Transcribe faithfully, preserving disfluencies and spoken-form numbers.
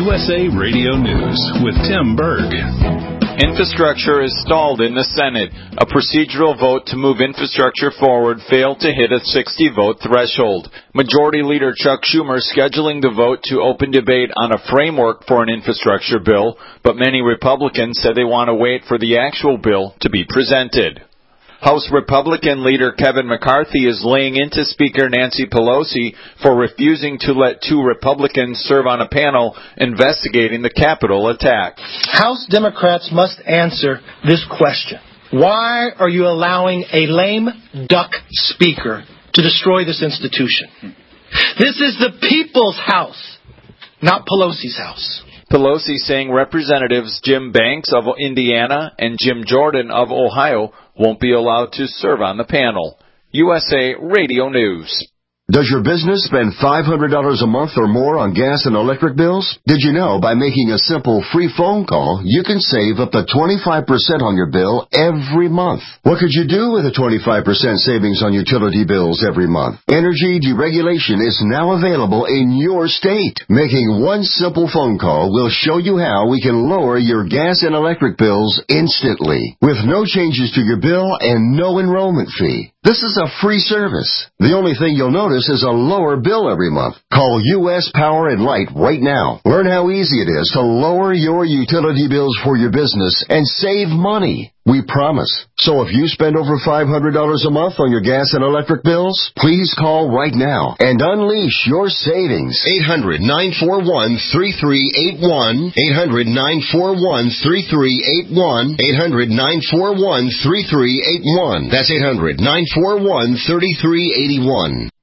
U S A Radio News with Tim Berg. Infrastructure is stalled in the Senate. A procedural vote to move infrastructure forward failed to hit a sixty-vote threshold. Majority Leader Chuck Schumer scheduling the vote to open debate on a framework for an infrastructure bill, but many Republicans said they want to wait for the actual bill to be presented. House Republican leader Kevin McCarthy is laying into Speaker Nancy Pelosi for refusing to let two Republicans serve on a panel investigating the Capitol attack. House Democrats must answer this question. Why are you allowing a lame duck speaker to destroy this institution? This is the people's house, not Pelosi's house. Pelosi saying Representatives Jim Banks of Indiana and Jim Jordan of Ohio won't be allowed to serve on the panel. U S A Radio News. Does your business spend five hundred dollars a month or more on gas and electric bills? Did you know by making a simple free phone call, you can save up to twenty-five percent on your bill every month? What could you do with a twenty-five percent savings on utility bills every month? Energy deregulation is now available in your state. Making one simple phone call will show you how we can lower your gas and electric bills instantly, with no changes to your bill and no enrollment fee. This is a free service. The only thing you'll notice is a lower bill every month. Call U S Power and Light right now. Learn how easy it is to lower your utility bills for your business and save money. We promise. So if you spend over five hundred dollars a month on your gas and electric bills, please call right now and unleash your savings. eight hundred, nine four one, three three eight one. eight hundred, nine four one, three three eight one. eight hundred, nine four one, three three eight one. That's eight hundred, nine four one, three three eight one.